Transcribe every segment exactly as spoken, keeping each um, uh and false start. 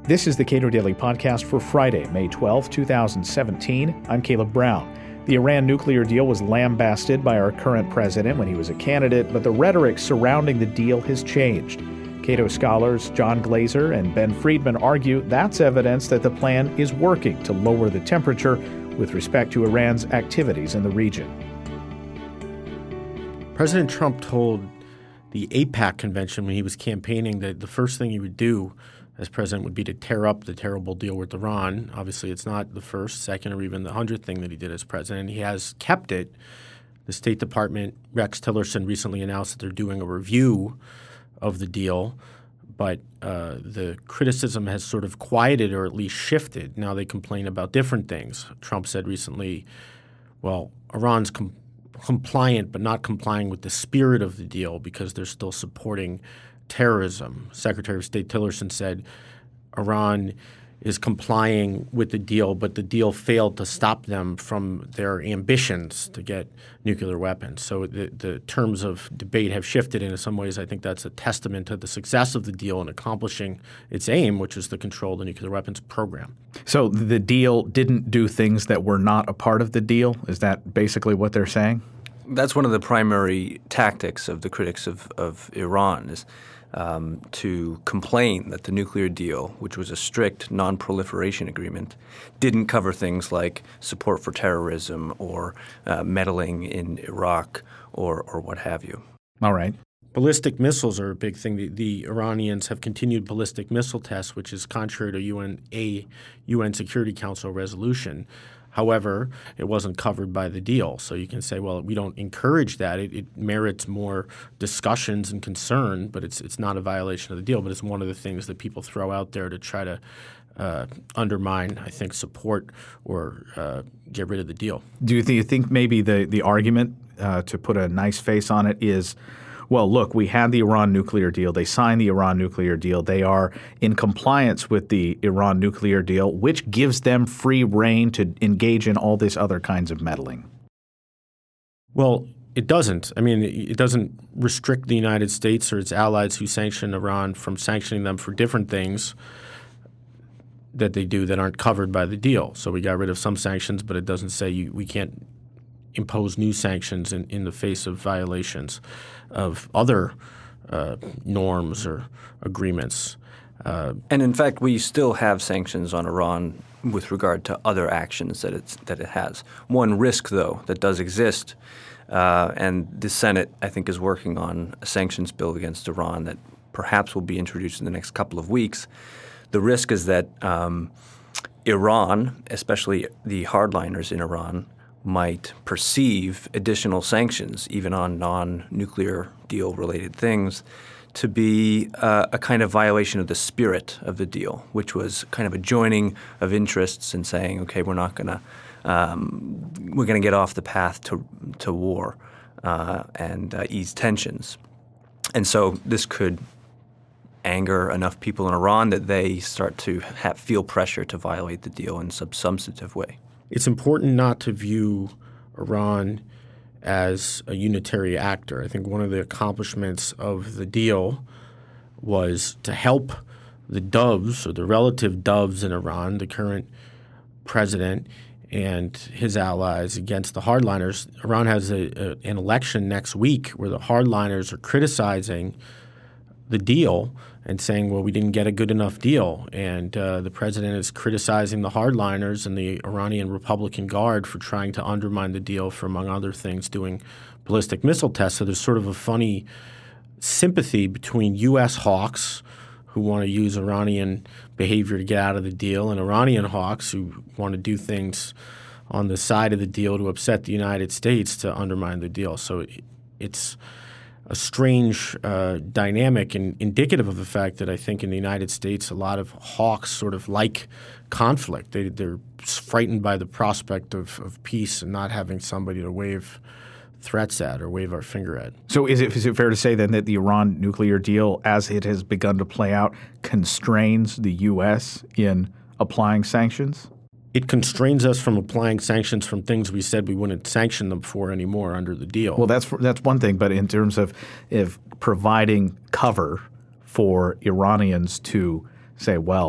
This is the Cato Daily Podcast for Friday, May twelfth, twenty seventeen. I'm Caleb Brown. The Iran nuclear deal was lambasted by our current president when he was a candidate, but the rhetoric surrounding the deal has changed. Cato scholars John Glaser and Ben Friedman argue that's evidence that the plan is working to lower the temperature with respect to Iran's activities in the region. President Trump told the AIPAC convention when he was campaigning that the first thing he would do as president would be to tear up the terrible deal with Iran. Obviously, it's not the first, second, or even the hundredth thing that he did as president. He has kept it. The State Department, Rex Tillerson, recently announced that they're doing a review of the deal, but uh, the criticism has sort of quieted or at least shifted. Now they complain about different things. Trump said recently, well, Iran's com- compliant but not complying with the spirit of the deal because they're still supporting terrorism. Secretary of State Tillerson said Iran is complying with the deal, but the deal failed to stop them from their ambitions to get nuclear weapons. So the, the terms of debate have shifted, and in some ways I think that's a testament to the success of the deal in accomplishing its aim, which is to control the nuclear weapons program. So the deal didn't do things that were not a part of the deal? Is that basically what they're saying? That's one of the primary tactics of the critics of, of Iran is Um, to complain that the nuclear deal, which was a strict non-proliferation agreement, didn't cover things like support for terrorism or uh, meddling in Iraq or, or what have you. All right. Ballistic missiles are a big thing. The, the Iranians have continued ballistic missile tests, which is contrary to U N, a U N Security Council resolution. However, it wasn't covered by the deal. So you can say, well, we don't encourage that. It, it merits more discussions and concern, but it's it's not a violation of the deal. But it's one of the things that people throw out there to try to uh, undermine, I think, support or uh, get rid of the deal. Do you, th- you think maybe the, the argument, uh, to put a nice face on it, is – well, look, we had the Iran nuclear deal. They signed the Iran nuclear deal. They are in compliance with the Iran nuclear deal, which gives them free rein to engage in all this other kinds of meddling. Well, it doesn't. I mean, it doesn't restrict the United States or its allies who sanction Iran from sanctioning them for different things that they do that aren't covered by the deal. So we got rid of some sanctions, but it doesn't say you, we can't impose new sanctions in, in the face of violations of other uh, norms or agreements. Uh, and in fact, we still have sanctions on Iran with regard to other actions that it's that it has. One risk, though, that does exist, uh, and the Senate, I think, is working on a sanctions bill against Iran that perhaps will be introduced in the next couple of weeks. The risk is that um, Iran, especially the hardliners in Iran, might perceive additional sanctions, even on non-nuclear deal-related things, to be uh, a kind of violation of the spirit of the deal, which was kind of a joining of interests and saying, okay, we're not going to um, – we're going to get off the path to to war uh, and uh, ease tensions. And so this could anger enough people in Iran that they start to have, feel pressure to violate the deal in some substantive way. It's important not to view Iran as a unitary actor. I think one of the accomplishments of the deal was to help the doves or the relative doves in Iran, the current president and his allies, against the hardliners. Iran has a, a, an election next week where the hardliners are criticizing the deal and saying, well, we didn't get a good enough deal. And uh, the president is criticizing the hardliners and the Iranian Republican Guard for trying to undermine the deal for, among other things, doing ballistic missile tests. So there's sort of a funny sympathy between U S hawks who want to use Iranian behavior to get out of the deal and Iranian hawks who want to do things on the side of the deal to upset the United States to undermine the deal. So it, it's a strange uh, dynamic and indicative of the fact that I think in the United States a lot of hawks sort of like conflict. They, they're frightened by the prospect of, of peace and not having somebody to wave threats at or wave our finger at. So is it, is it fair to say then that the Iran nuclear deal, as it has begun to play out, constrains the U S in applying sanctions? It constrains us from applying sanctions from things we said we wouldn't sanction them for anymore under the deal. Well, that's that's one thing, but in terms of if providing cover for Iranians to say, well,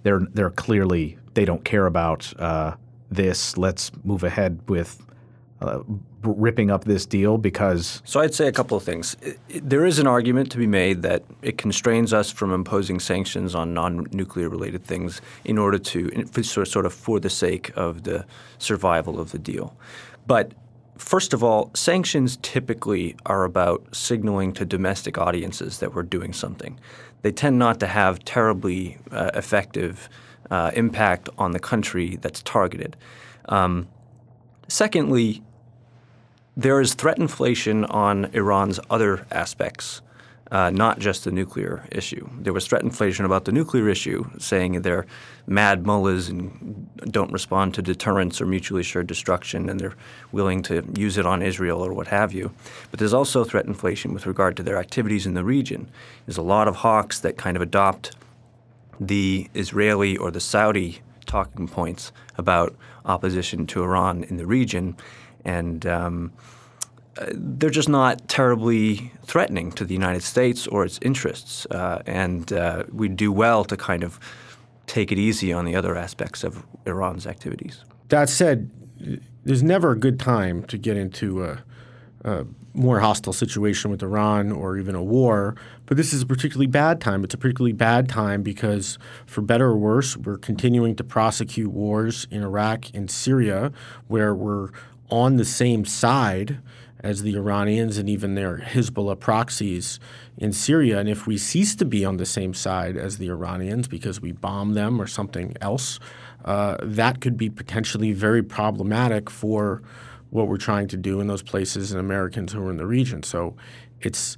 they're they're clearly they don't care about uh, this. Let's move ahead with uh, ripping up this deal because. So I'd say a couple of things. It, it, there is an argument to be made that it constrains us from imposing sanctions on non-nuclear related things in order to sort of for the sake of the survival of the deal. But first of all, sanctions typically are about signaling to domestic audiences that we're doing something. They tend not to have terribly uh, effective uh, impact on the country that's targeted. Um, secondly, there is threat inflation on Iran's other aspects, uh, not just the nuclear issue. There was threat inflation about the nuclear issue, saying they're mad mullahs and don't respond to deterrence or mutually assured destruction, and they're willing to use it on Israel or what have you. But there's also threat inflation with regard to their activities in the region. There's a lot of hawks that kind of adopt the Israeli or the Saudi talking points about opposition to Iran in the region, and um, they're just not terribly threatening to the United States or its interests. Uh, and uh, we do well to kind of take it easy on the other aspects of Iran's activities. That said, there's never a good time to get into a, a more hostile situation with Iran or even a war, but this is a particularly bad time. It's a particularly bad time because, for better or worse, we're continuing to prosecute wars in Iraq and Syria where we're on the same side as the Iranians and even their Hezbollah proxies in Syria. And if we cease to be on the same side as the Iranians because we bomb them or something else, uh, that could be potentially very problematic for what we're trying to do in those places and Americans who are in the region. So it's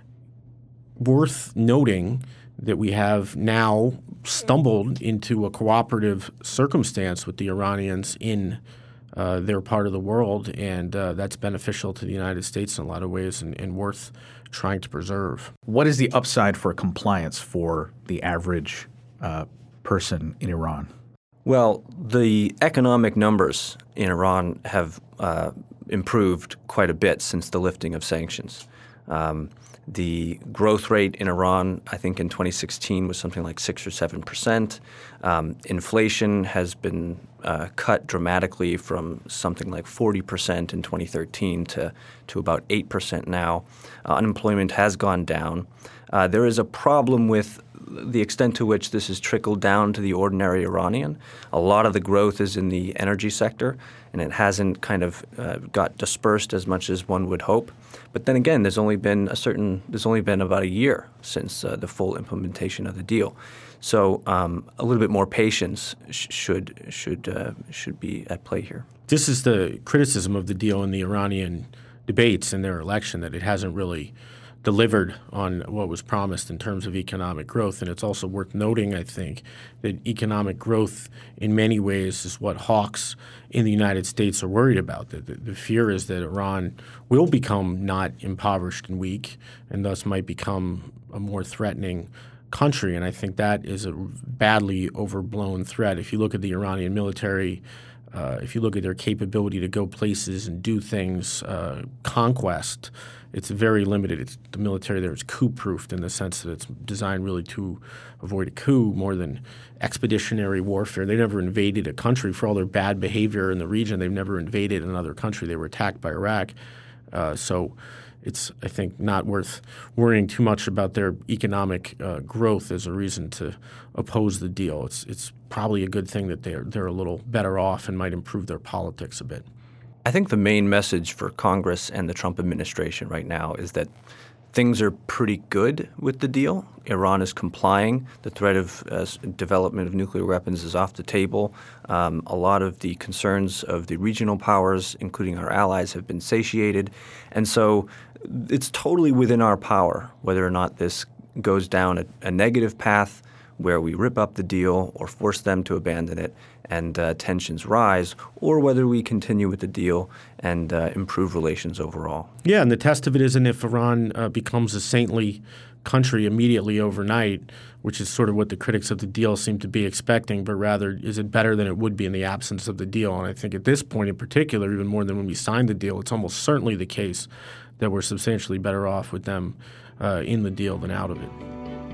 worth noting that we have now stumbled into a cooperative circumstance with the Iranians in Uh, they're part of the world, and uh, that's beneficial to the United States in a lot of ways and, and worth trying to preserve. What is the upside for compliance for the average uh, person in Iran? Well, the economic numbers in Iran have uh, improved quite a bit since the lifting of sanctions. Um, the growth rate in Iran, I think in twenty sixteen, was something like six or seven percent. Um, inflation has been uh, cut dramatically from something like forty percent in twenty thirteen to, to about eight percent now. Uh, unemployment has gone down. Uh, there is a problem with the extent to which this has trickled down to the ordinary Iranian. A lot of the growth is in the energy sector, and it hasn't kind of uh, got dispersed as much as one would hope. But then again, there's only been a certain there's only been about a year since uh, the full implementation of the deal. So um, a little bit more patience sh- should should uh, should be at play here. This is the criticism of the deal in the Iranian debates in their election, that it hasn't really delivered on what was promised in terms of economic growth. And it's also worth noting, I think, that economic growth in many ways is what hawks in the United States are worried about. The, the, the fear is that Iran will become not impoverished and weak and thus might become a more threatening country. And I think that is a badly overblown threat. If you look at the Iranian military, uh, if you look at their capability to go places and do things, uh, conquest, it's very limited. It's, the military there is coup-proofed in the sense that it's designed really to avoid a coup more than expeditionary warfare. They never invaded a country. For all their bad behavior in the region, they've never invaded another country. They were attacked by Iraq. Uh, so it's, I think, not worth worrying too much about their economic uh, growth as a reason to oppose the deal. It's it's probably a good thing that they're they're a little better off and might improve their politics a bit. I think the main message for Congress and the Trump administration right now is that things are pretty good with the deal. Iran is complying. The threat of uh, development of nuclear weapons is off the table. Um, a lot of the concerns of the regional powers, including our allies, have been satiated. And so it's totally within our power whether or not this goes down a, a negative path where we rip up the deal or force them to abandon it and uh, tensions rise, or whether we continue with the deal and uh, improve relations overall. Yeah, and the test of it isn't if Iran uh, becomes a saintly country immediately overnight, which is sort of what the critics of the deal seem to be expecting, but rather is it better than it would be in the absence of the deal? And I think at this point in particular, even more than when we signed the deal, it's almost certainly the case that we're substantially better off with them uh, in the deal than out of it.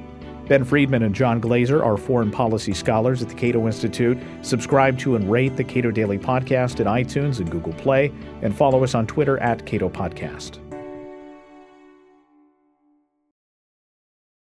Ben Friedman and John Glazer are foreign policy scholars at the Cato Institute. Subscribe to and rate the Cato Daily Podcast at iTunes and Google Play, and follow us on Twitter at Cato Podcast.